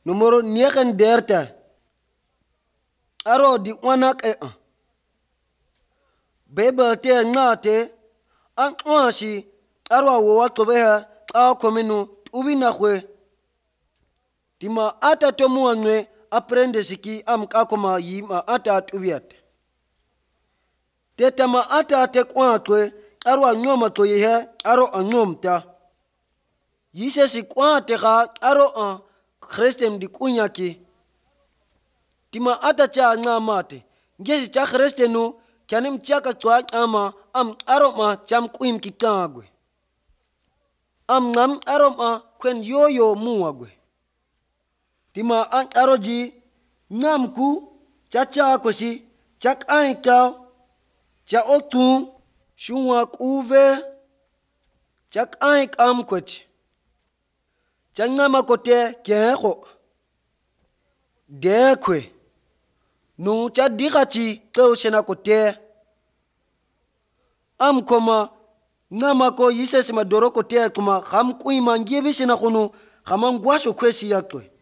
numero 39 aro di wanak Bible te ngate an kwashi aro wo watobeha a komenu ubina kwe tima ata tomuanwe aprende siki am kakoma yima ata tubiat tetama ata te kwatwe aro angoma to yehe aro angomta yise si kwate ka aro an Christem di kunyaki tima ata cha ngamate ngezi cha Christenu kyanim chaka twa ama am aroma cham kuim kikagwe am ngam aroma kwen yoyo muagwe tima an aroji ngamku cha kwesi chak aika cha otu shunwa kuve chak aik amkwet changama kote kero dekwe nu cha dikati taushena kote am koma ngama ko yises madoro kote kuma kham kuima ngiebisina khunu khamangwasho kwesi yakwe